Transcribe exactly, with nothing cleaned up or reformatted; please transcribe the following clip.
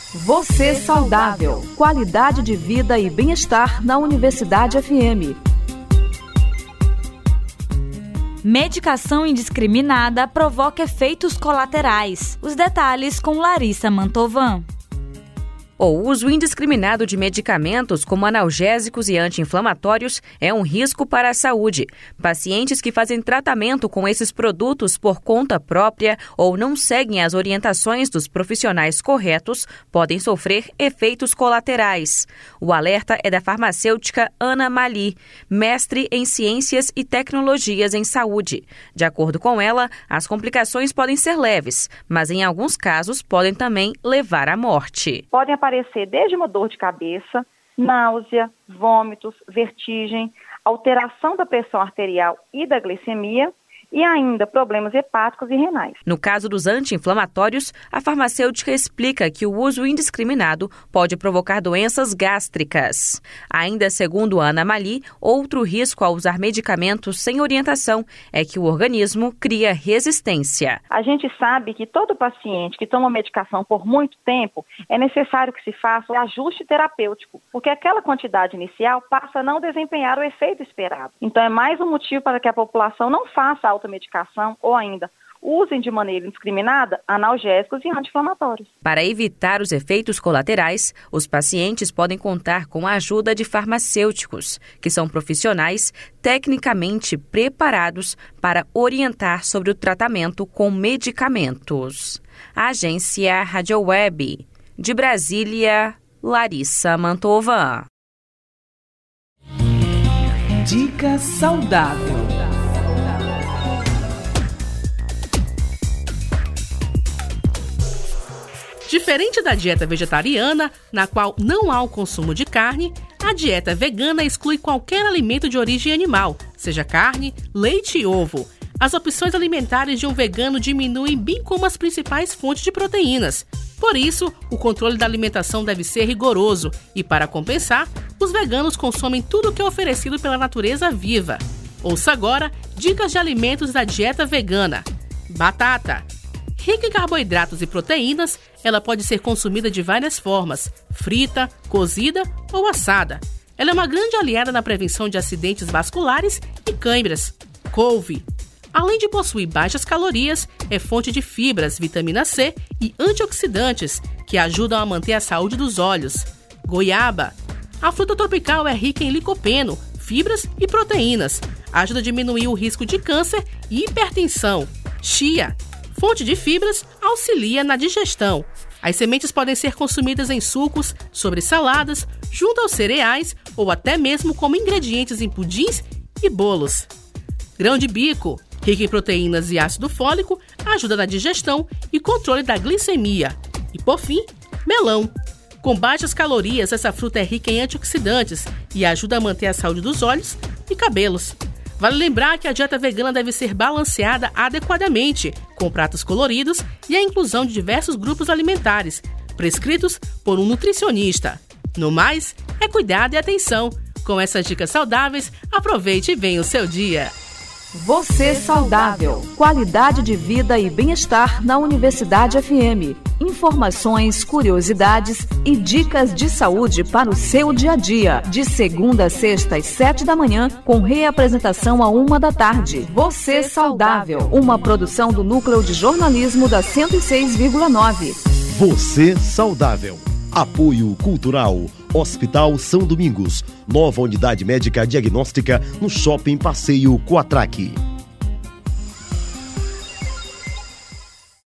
Você saudável. Qualidade de vida e bem-estar na Universidade F M. Medicação indiscriminada provoca efeitos colaterais. Os detalhes com Larissa Mantovan. O uso indiscriminado de medicamentos como analgésicos e anti-inflamatórios é um risco para a saúde. Pacientes que fazem tratamento com esses produtos por conta própria ou não seguem as orientações dos profissionais corretos podem sofrer efeitos colaterais. O alerta é da farmacêutica Ana Mali, mestre em Ciências e Tecnologias em Saúde. De acordo com ela, as complicações podem ser leves, mas em alguns casos podem também levar à morte. Podem aparecer desde uma dor de cabeça, náusea, vômitos, vertigem, alteração da pressão arterial e da glicemia e ainda problemas hepáticos e renais. No caso dos anti-inflamatórios, a farmacêutica explica que o uso indiscriminado pode provocar doenças gástricas. Ainda segundo Ana Mali, outro risco ao usar medicamentos sem orientação é que o organismo cria resistência. A gente sabe que todo paciente que toma medicação por muito tempo, é necessário que se faça um ajuste terapêutico, porque aquela quantidade inicial passa a não desempenhar o efeito esperado. Então é mais um motivo para que a população não faça automedicação ou ainda usem de maneira indiscriminada analgésicos e anti-inflamatórios. Para evitar os efeitos colaterais, os pacientes podem contar com a ajuda de farmacêuticos, que são profissionais tecnicamente preparados para orientar sobre o tratamento com medicamentos. A agência Rádio Web. De Brasília, Larissa Mantovan. Dica saudável. Diferente da dieta vegetariana, na qual não há o consumo de carne, a dieta vegana exclui qualquer alimento de origem animal, seja carne, leite e ovo. As opções alimentares de um vegano diminuem bem como as principais fontes de proteínas. Por isso, o controle da alimentação deve ser rigoroso e, para compensar, os veganos consomem tudo o que é oferecido pela natureza viva. Ouça agora dicas de alimentos da dieta vegana. Batata. Rica em carboidratos e proteínas, ela pode ser consumida de várias formas, frita, cozida ou assada. Ela é uma grande aliada na prevenção de acidentes vasculares e câimbras. Couve. Além de possuir baixas calorias, é fonte de fibras, vitamina C e antioxidantes, que ajudam a manter a saúde dos olhos. Goiaba. A fruta tropical é rica em licopeno, fibras e proteínas. Ajuda a diminuir o risco de câncer e hipertensão. Chia. Fonte de fibras, auxilia na digestão. As sementes podem ser consumidas em sucos, sobre saladas, junto aos cereais ou até mesmo como ingredientes em pudins e bolos. Grão de bico, rico em proteínas e ácido fólico, ajuda na digestão e controle da glicemia. E por fim, melão. Com baixas calorias, essa fruta é rica em antioxidantes e ajuda a manter a saúde dos olhos e cabelos. Vale lembrar que a dieta vegana deve ser balanceada adequadamente, com pratos coloridos e a inclusão de diversos grupos alimentares, prescritos por um nutricionista. No mais, é cuidado e atenção. Com essas dicas saudáveis, aproveite bem o seu dia. Você saudável. Qualidade de vida e bem-estar na Universidade F M. Informações, curiosidades e dicas de saúde para o seu dia a dia. De segunda a sexta às sete da manhã, com reapresentação à uma da tarde. Você saudável. Uma produção do Núcleo de Jornalismo da cento e seis vírgula nove. Você saudável. Apoio Cultural. Hospital São Domingos. Nova unidade médica diagnóstica no Shopping Passeio Coatraque.